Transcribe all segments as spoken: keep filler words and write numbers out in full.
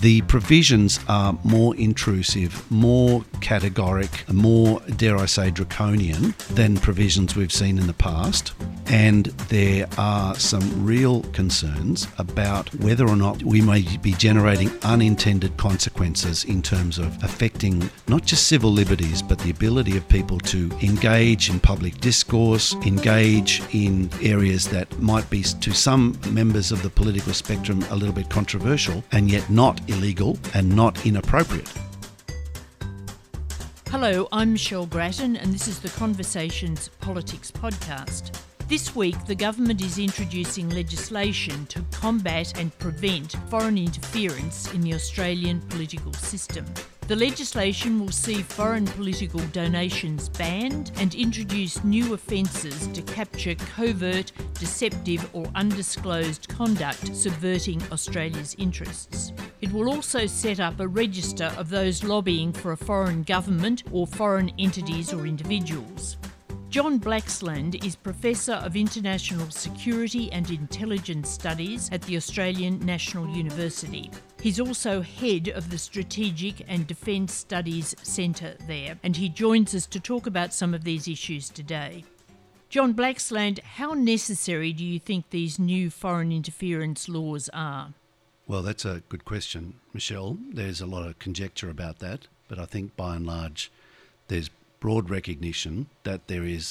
The provisions are more intrusive, more categoric, more, dare I say, draconian than provisions we've seen in the past. And there are some real concerns about whether or not we may be generating unintended consequences in terms of affecting not just civil liberties, but the ability of people to engage in public discourse, engage in areas that might be to some members of the political spectrum a little bit controversial, and yet not illegal and not inappropriate. Hello, I'm Michelle Grattan, and this is the Conversations Politics podcast. This week, the government is introducing legislation to combat and prevent foreign interference in the Australian political system. The legislation will see foreign political donations banned and introduce new offences to capture covert, deceptive or undisclosed conduct subverting Australia's interests. It will also set up a register of those lobbying for a foreign government or foreign entities or individuals. John Blaxland is Professor of International Security and Intelligence Studies at the Australian National University. He's also head of the Strategic and Defence Studies Centre there, and he joins us to talk about some of these issues today. John Blaxland, how necessary do you think these new foreign interference laws are? Well, that's a good question, Michelle. There's a lot of conjecture about that, but I think by and large there's broad recognition that there is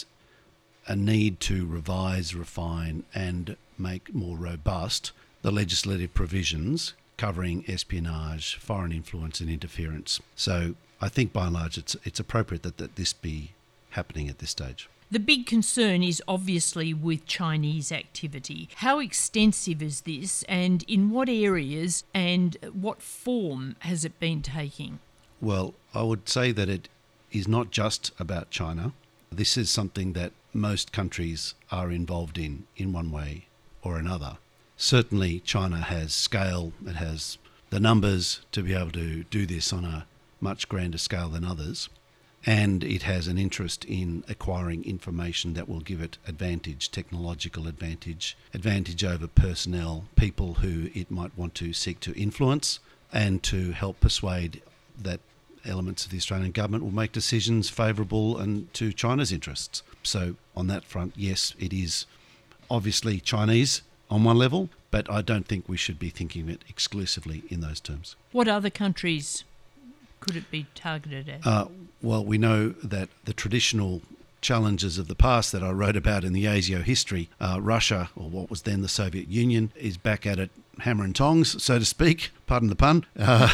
a need to revise, refine and make more robust the legislative provisions covering espionage, foreign influence and interference. So I think by and large it's it's appropriate that, that this be happening at this stage. The big concern is obviously with Chinese activity. How extensive is this, and in what areas and what form has it been taking? Well, I would say that it is not just about China. This is something that most countries are involved in, in one way or another. Certainly China has scale, it has the numbers to be able to do this on a much grander scale than others, and it has an interest in acquiring information that will give it advantage, technological advantage, advantage over personnel, people who it might want to seek to influence, and to help persuade that elements of the Australian government will make decisions favourable and to China's interests. So on that front, yes, it is obviously Chinese on one level, but I don't think we should be thinking of it exclusively in those terms. What other countries could it be targeted at? Uh, well, we know that the traditional challenges of the past that I wrote about in the ASIO history, uh, Russia, or what was then the Soviet Union, is back at it hammer and tongs, so to speak, pardon the pun, uh,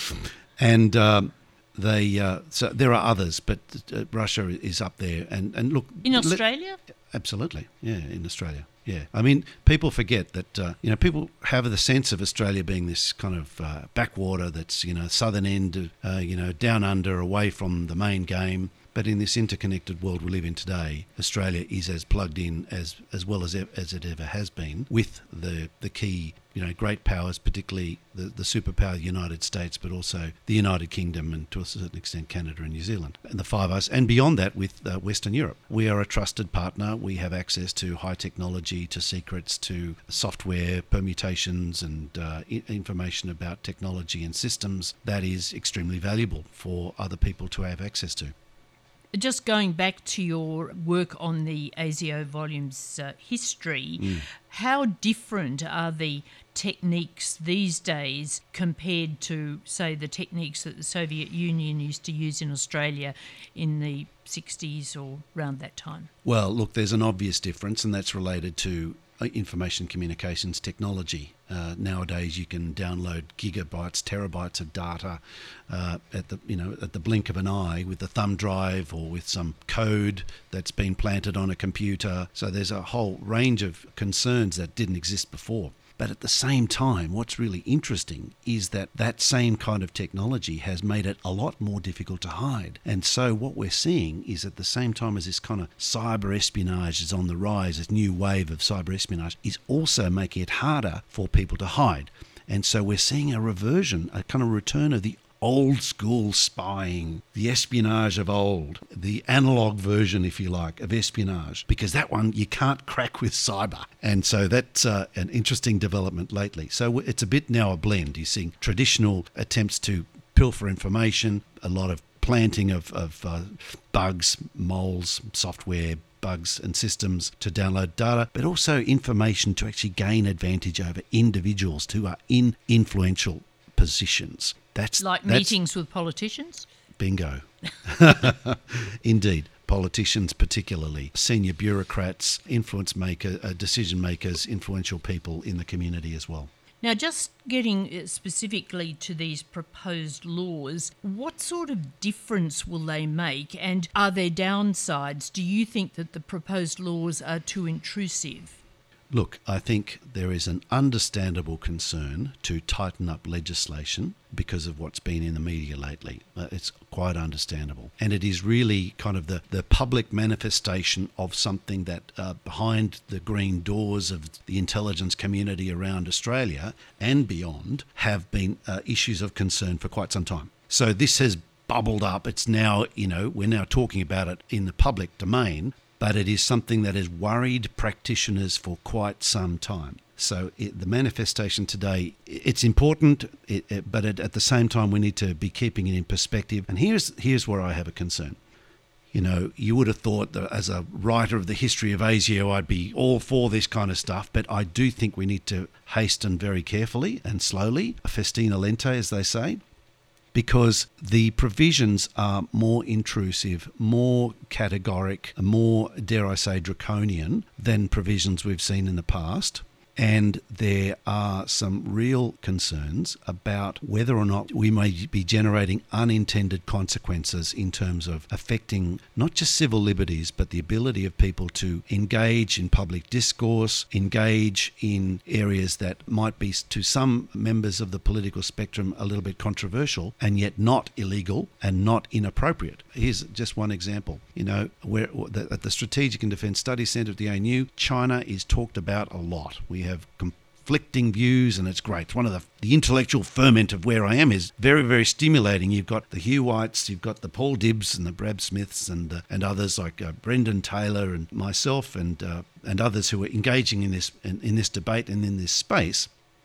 and um, They uh, so there are others, but uh, Russia is up there. And, and look, in Australia, le- absolutely, yeah, in Australia, yeah. I mean, people forget that uh, you know people have the sense of Australia being this kind of uh, backwater that's you know southern end, uh, you know down under, away from the main game. But in this interconnected world we live in today, Australia is as plugged in as as well as as it ever has been with the the key you know great powers, particularly the the superpower United States, but also the United Kingdom and to a certain extent Canada and New Zealand, and the Five Eyes, and beyond that with uh, Western Europe. We are a trusted partner. We have access to high technology, to secrets, to software permutations and uh, I- information about technology and systems that is extremely valuable for other people to have access to. Just going back to your work on the ASIO volume's uh, history, mm. how different are the techniques these days compared to, say, the techniques that the Soviet Union used to use in Australia in the sixties or around that time? Well, look, there's an obvious difference, and that's related to information communications technology. Uh, nowadays, you can download gigabytes, terabytes of data uh, at the you know at the blink of an eye with a thumb drive or with some code that's been planted on a computer. So there's a whole range of concerns that didn't exist before. But at the same time, what's really interesting is that that same kind of technology has made it a lot more difficult to hide. And so what we're seeing is at the same time as this kind of cyber espionage is on the rise, this new wave of cyber espionage is also making it harder for people to hide. And so we're seeing a reversion, a kind of return of the old school spying, the espionage of old, the analog version, if you like, of espionage, because that one you can't crack with cyber. And so that's uh, an interesting development lately. So it's a bit now a blend. You're seeing traditional attempts to pilfer information, a lot of planting of, of uh, bugs, moles, software, bugs and systems to download data, but also information to actually gain advantage over individuals who are in influential positions. That's like that's, meetings with politicians? Bingo. Indeed. Politicians particularly, senior bureaucrats, influence maker, uh, decision makers, influential people in the community as well. Now, just getting specifically to these proposed laws, what sort of difference will they make, and are there downsides? Do you think that the proposed laws are too intrusive? Look, I think there is an understandable concern to tighten up legislation because of what's been in the media lately. Uh, it's quite understandable. And it is really kind of the, the public manifestation of something that uh, behind the green doors of the intelligence community around Australia and beyond have been uh, issues of concern for quite some time. So this has bubbled up. It's now, you know, we're now talking about it in the public domain, but it is something that has worried practitioners for quite some time. So it, the manifestation today, it's important, it, it, but it, at the same time we need to be keeping it in perspective. And here's here's where I have a concern. You know, you would have thought that as a writer of the history of ASIO, I'd be all for this kind of stuff, but I do think we need to hasten very carefully and slowly, festina lente, as they say, because the provisions are more intrusive, more categoric, more, dare I say, draconian than provisions we've seen in the past. And there are some real concerns about whether or not we may be generating unintended consequences in terms of affecting not just civil liberties, but the ability of people to engage in public discourse, engage in areas that might be to some members of the political spectrum a little bit controversial and yet not illegal and not inappropriate. Here's just one example. You know, where at the Strategic and Defence Studies Centre at the A N U, China is talked about a lot. We have conflicting views, and it's great. It's one of the, the intellectual ferment of where I am is very, very stimulating. You've got the Hugh Whites, you've got the Paul Dibbs and the Brad Smiths and uh, and others like uh, Brendan Taylor and myself and uh, and others who are engaging in this in, in this debate and in this space.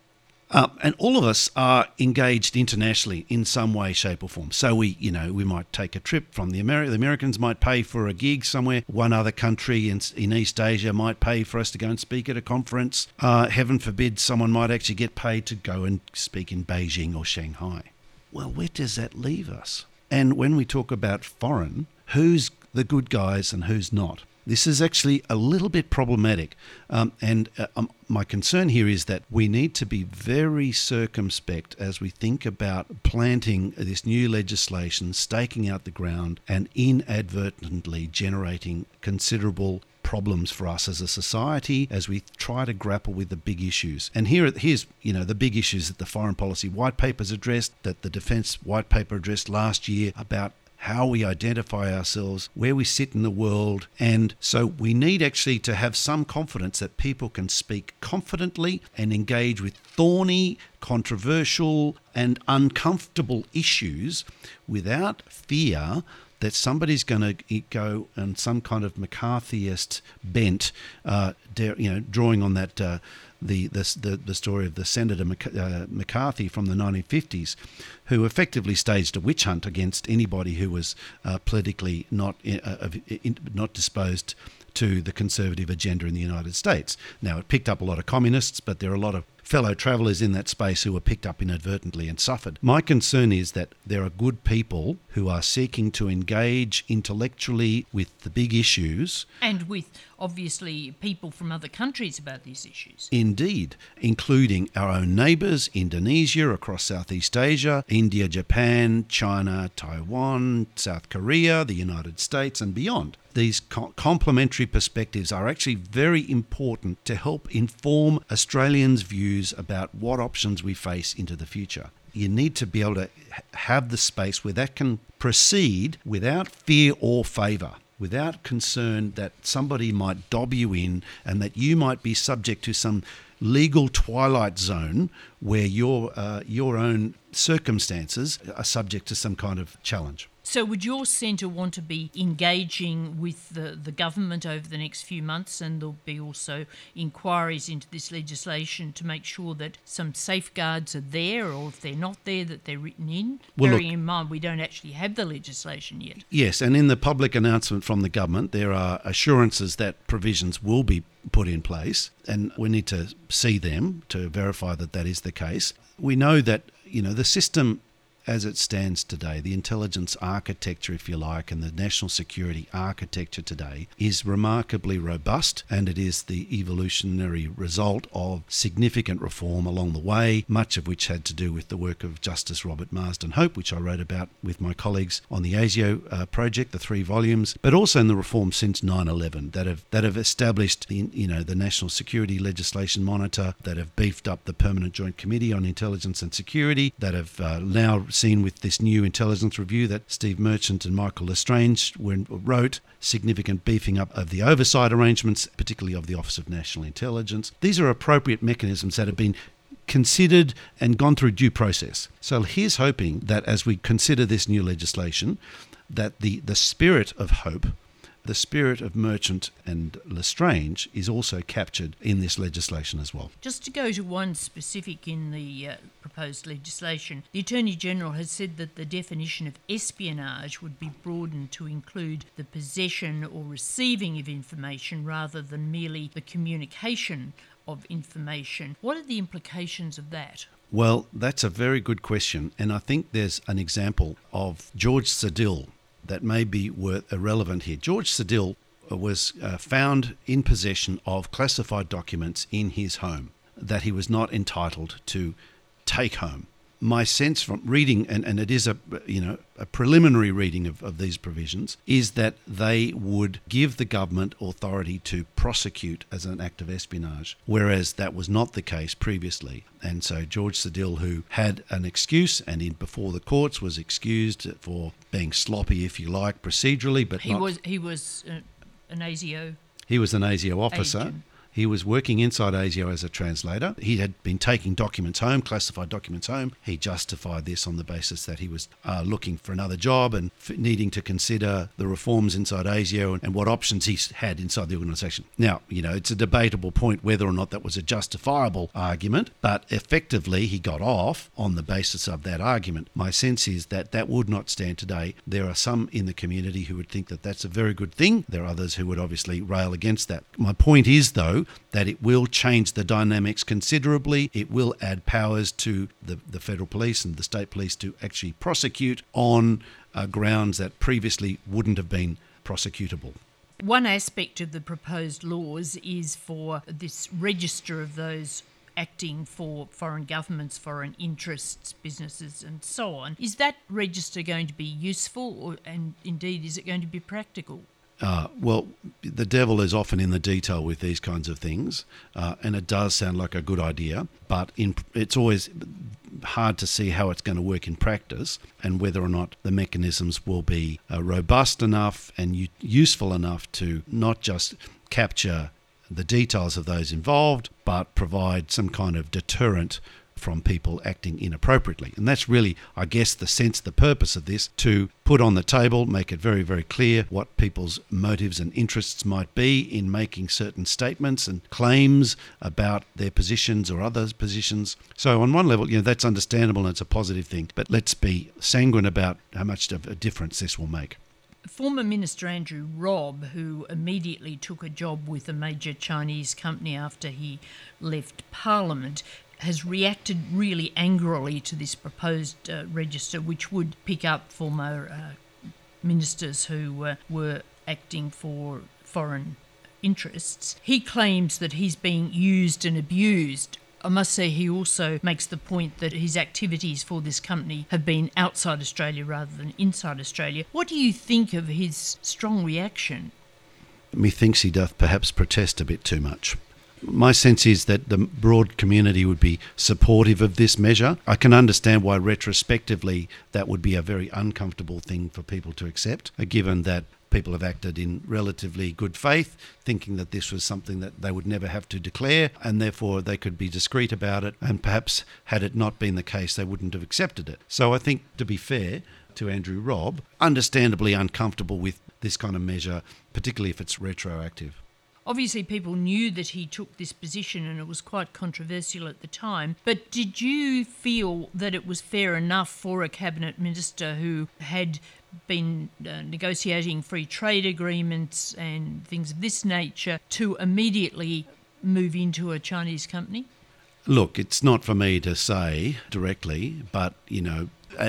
Uh, and all of us are engaged internationally in some way, shape or form. So we, you know, we might take a trip from the Ameri- the Americans might pay for a gig somewhere. One other country in, in East Asia might pay for us to go and speak at a conference. Uh, heaven forbid someone might actually get paid to go and speak in Beijing or Shanghai. Well, where does that leave us? And when we talk about foreign, who's the good guys and who's not? This is actually a little bit problematic. Um, and uh, um, my concern here is that we need to be very circumspect as we think about planting this new legislation, staking out the ground, and inadvertently generating considerable problems for us as a society as we try to grapple with the big issues. And here, here's, you know, the big issues that the Foreign Policy White Paper's addressed, that the Defence White Paper addressed last year about how we identify ourselves, where we sit in the world. And so we need actually to have some confidence that people can speak confidently and engage with thorny, controversial and uncomfortable issues without fear that somebody's going to go on some kind of McCarthyist bent, uh, you know, drawing on that uh, the, the the story of the Senator McCarthy from the nineteen fifties, who effectively staged a witch hunt against anybody who was uh, politically not uh, not disposed to the conservative agenda in the United States. Now, it picked up a lot of communists, but there are a lot of fellow travellers in that space who were picked up inadvertently and suffered. My concern is that there are good people who are seeking to engage intellectually with the big issues. And with, obviously, people from other countries about these issues. Indeed, including our own neighbours, Indonesia, across Southeast Asia, India, Japan, China, Taiwan, South Korea, the United States and beyond. These co- complementary perspectives are actually very important to help inform Australians' views about what options we face into the future. You need to be able to have the space where that can proceed without fear or favour. without concern that somebody might dob you in and that you might be subject to some legal twilight zone where your uh, your own circumstances are subject to some kind of challenge. So would your centre want to be engaging with the, the government over the next few months, and there'll be also inquiries into this legislation to make sure that some safeguards are there, or if they're not there, that they're written in, well, bearing look, in mind we don't actually have the legislation yet? Yes, and in the public announcement from the government, there are assurances that provisions will be put in place, and we need to see them to verify that that is the case. We know that, you know, the system as it stands today, the intelligence architecture, if you like, and the national security architecture today is remarkably robust, and it is the evolutionary result of significant reform along the way, much of which had to do with the work of Justice Robert Marsden Hope, which I wrote about with my colleagues on the ASIO uh, project, the three volumes, but also in the reforms since nine eleven that have that have established the, you know, the National Security Legislation Monitor, that have beefed up the Permanent Joint Committee on Intelligence and Security, that have uh, now seen with this new intelligence review that Steve Merchant and Michael Lestrange wrote, significant beefing up of the oversight arrangements, particularly of the Office of National Intelligence. These are appropriate mechanisms that have been considered and gone through due process. So here's hoping that as we consider this new legislation, that the, the spirit of hope, the spirit of Merchant and Lestrange is also captured in this legislation as well. Just to go to one specific in the uh, proposed legislation, the Attorney-General has said that the definition of espionage would be broadened to include the possession or receiving of information rather than merely the communication of information. What are the implications of that? Well, that's a very good question, and I think there's an example of George Sedil that may be worth irrelevant here. George Sedil was uh, found in possession of classified documents in his home that he was not entitled to take home. My sense from reading, and, and it is a you know a preliminary reading of, of these provisions, is that they would give the government authority to prosecute as an act of espionage, whereas that was not the case previously. And so George Sedil, who had an excuse and in before the courts was excused for being sloppy, if you like, procedurally, but he not, was he was uh, an ASIO. He was an ASIO officer. Agent. He was working inside ASIO as a translator. He had been taking documents home, classified documents home. He justified this on the basis that he was uh, looking for another job and f- needing to consider the reforms inside ASIO and, and what options he had inside the organisation. Now, you know, it's a debatable point whether or not that was a justifiable argument, but effectively he got off on the basis of that argument. My sense is that that would not stand today. There are some in the community who would think that that's a very good thing. There are others who would obviously rail against that. My point is, though, that it will change the dynamics considerably. It will add powers to the, the federal police and the state police to actually prosecute on uh, grounds that previously wouldn't have been prosecutable. One aspect of the proposed laws is for this register of those acting for foreign governments, foreign interests, businesses and so on. Is that register going to be useful, or, and indeed is it going to be practical? Uh, well, the devil is often in the detail with these kinds of things, uh, and it does sound like a good idea, but in, it's always hard to see how it's going to work in practice and whether or not the mechanisms will be uh, robust enough and u- useful enough to not just capture the details of those involved, but provide some kind of deterrent from people acting inappropriately. And that's really, I guess, the sense, the purpose of this, to put on the table, make it very, very clear what people's motives and interests might be in making certain statements and claims about their positions or others' positions. So on one level, you know, that's understandable and it's a positive thing, but let's be sanguine about how much of a difference this will make. Former Minister Andrew Robb, who immediately took a job with a major Chinese company after he left Parliament, has reacted really angrily to this proposed uh, register, which would pick up former uh, ministers who uh, were acting for foreign interests. He claims that he's being used and abused. I must say he also makes the point that his activities for this company have been outside Australia rather than inside Australia. What do you think of his strong reaction? Methinks he doth perhaps protest a bit too much. My sense is that the broad community would be supportive of this measure. I can understand why retrospectively that would be a very uncomfortable thing for people to accept, given that people have acted in relatively good faith, thinking that this was something that they would never have to declare, and therefore they could be discreet about it, and perhaps had it not been the case, they wouldn't have accepted it. So I think, to be fair to Andrew Robb, understandably uncomfortable with this kind of measure, particularly if it's retroactive. Obviously, people knew that he took this position and it was quite controversial at the time. But did you feel that it was fair enough for a cabinet minister who had been uh, negotiating free trade agreements and things of this nature to immediately move into a Chinese company? Look, it's not for me to say directly, but, you know,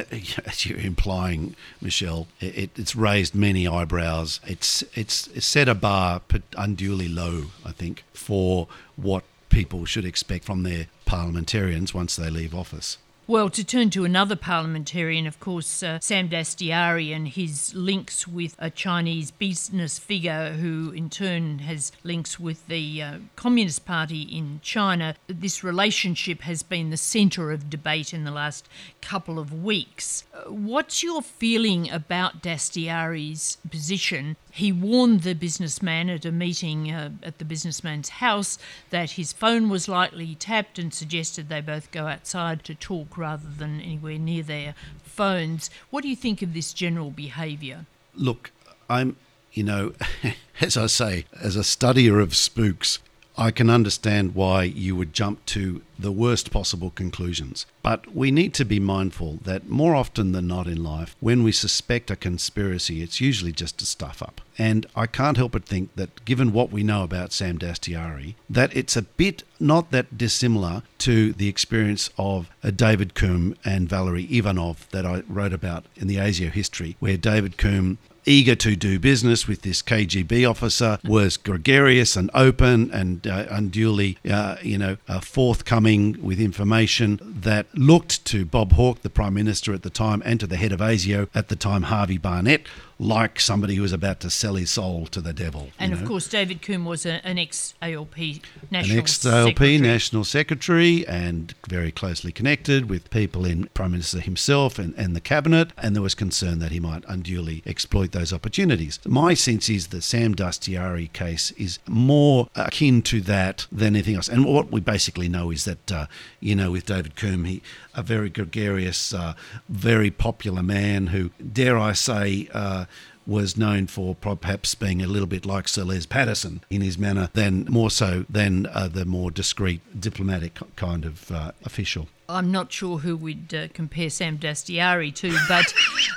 as you're implying, Michelle, it, it's raised many eyebrows. It's, it's it's set a bar unduly low, I think, for what people should expect from their parliamentarians once they leave office. Well, to turn to another parliamentarian, of course, uh, Sam Dastyari and his links with a Chinese business figure who in turn has links with the uh, Communist Party in China. This relationship has been the centre of debate in the last couple of weeks. Uh, what's your feeling about Dastyari's position? He warned the businessman at a meeting uh, at the businessman's house that his phone was likely tapped and suggested they both go outside to talk rather than anywhere near their phones. What do you think of this general behaviour? Look, I'm, you know, as I say, as a studier of spooks, I can understand why you would jump to the worst possible conclusions. But we need to be mindful that more often than not in life, when we suspect a conspiracy, it's usually just a stuff up. And I can't help but think that given what we know about Sam Dastyari, that it's a bit not that dissimilar to the experience of uh, David Coombe and Valery Ivanov that I wrote about in the ASIO history, where David Coombe, eager to do business with this K G B officer, was gregarious and open and uh, unduly, uh, you know, uh, forthcoming with information that looked to Bob Hawke, the Prime Minister at the time, and to the head of ASIO at the time, Harvey Barnett, like somebody who was about to sell his soul to the devil. And you of know? course, David Coombe was a, an ex-A L P National An ex-A L P Secretary. National Secretary and very closely connected with people in Prime Minister himself and, and the Cabinet, and there was concern that he might unduly exploit those opportunities. My sense is the Sam Dastyari case is more akin to that than anything else. And what we basically know is that, uh, you know, with David Coombe, he a very gregarious, uh, very popular man who, dare I say, uh, was known for perhaps being a little bit like Sir Les Patterson in his manner, than more so than uh, the more discreet diplomatic kind of uh, official. I'm not sure who we'd uh, compare Sam Dastyari to, but,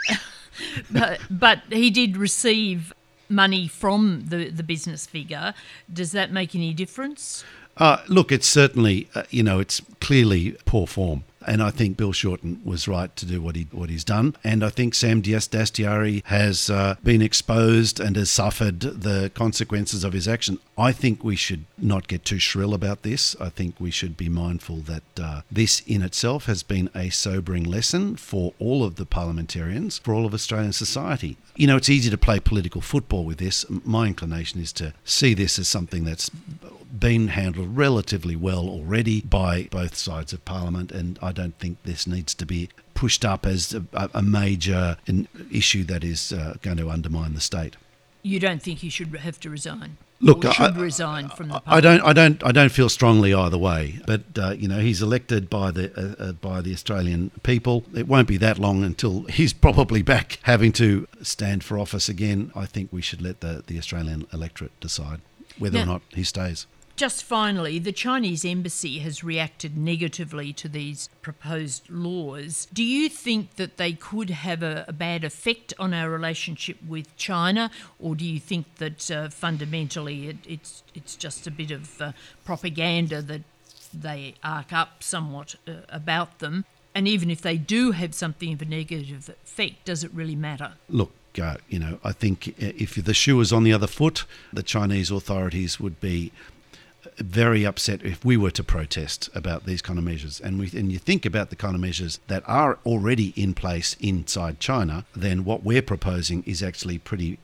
but but he did receive money from the, the business figure. Does that make any difference? Uh, look, it's certainly, uh, you know, it's clearly poor form. And I think Bill Shorten was right to do what he what he's done. And I think Sam Dastyari has uh, been exposed and has suffered the consequences of his action. I think we should not get too shrill about this. I think we should be mindful that uh, this in itself has been a sobering lesson for all of the parliamentarians, for all of Australian society. You know, it's easy to play political football with this. My inclination is to see this as something that's been handled relatively well already by both sides of Parliament, and I don't think this needs to be pushed up as a, a major issue that is uh, going to undermine the state. You don't think he should have to resign? Look, or should I, resign from the Parliament? I don't, I don't, I don't feel strongly either way. But uh, you know, he's elected by the uh, uh, by the Australian people. It won't be that long until he's probably back having to stand for office again. I think we should let the, the Australian electorate decide whether now, or not he stays. Just finally, the Chinese embassy has reacted negatively to these proposed laws. Do you think that they could have a, a bad effect on our relationship with China, or do you think that uh, fundamentally it, it's it's just a bit of uh, propaganda that they arc up somewhat uh, about them? And even if they do have something of a negative effect, does it really matter? Look, uh, you know, I think if the shoe was on the other foot, the Chinese authorities would be very upset if we were to protest about these kind of measures. And we and you think about the kind of measures that are already in place inside China, then what we're proposing is actually pretty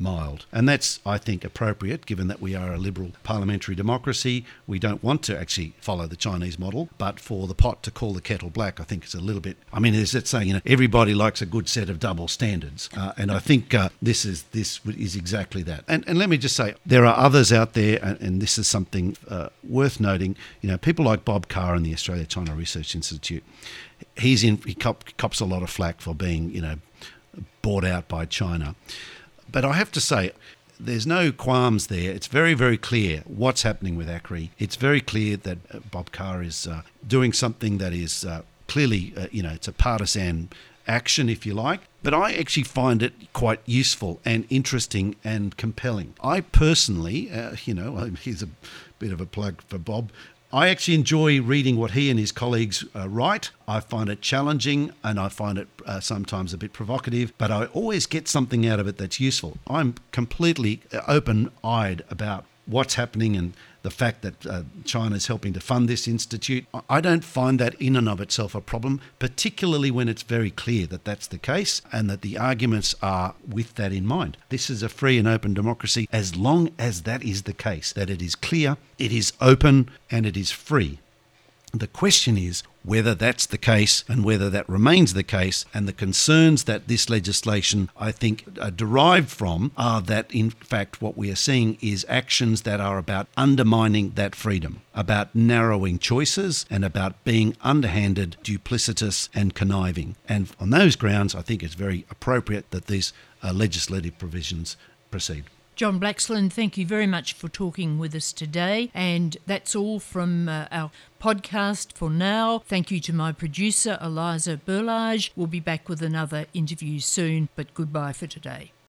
mild. And that's, I think, appropriate given that we are a liberal parliamentary democracy. We don't want to actually follow the Chinese model, but for the pot to call the kettle black, I think it's a little bit, I mean, is it saying, you know, everybody likes a good set of double standards. Uh, and I think uh, this is this is exactly that. And, and let me just say, there are others out there, and, and this is something uh, worth noting, you know, people like Bob Carr in the Australia-China Research Institute. He's in, he cop, cops a lot of flack for being, you know, bought out by China. But I have to say, there's no qualms there. It's very, very clear what's happening with ACRI. It's very clear that uh, Bob Carr is uh, doing something that is uh, clearly, uh, you know, it's a partisan action, if you like. But I actually find it quite useful and interesting and compelling. I personally, uh, you know, here's a bit of a plug for Bob, I actually enjoy reading what he and his colleagues uh, write. I find it challenging and I find it uh, sometimes a bit provocative, but I always get something out of it that's useful. I'm completely open-eyed about what's happening and the fact that uh, China is helping to fund this institute. I don't find that in and of itself a problem, particularly when it's very clear that that's the case and that the arguments are with that in mind. This is a free and open democracy as long as that is the case, that it is clear, it is open and it is free. The question is whether that's the case and whether that remains the case, and the concerns that this legislation, I think, are derived from are that, in fact, what we are seeing is actions that are about undermining that freedom, about narrowing choices and about being underhanded, duplicitous and conniving. And on those grounds, I think it's very appropriate that these uh, legislative provisions proceed. John Blaxland, thank you very much for talking with us today. And that's all from uh, our podcast for now. Thank you to my producer, Eliza Burlage. We'll be back with another interview soon, but goodbye for today.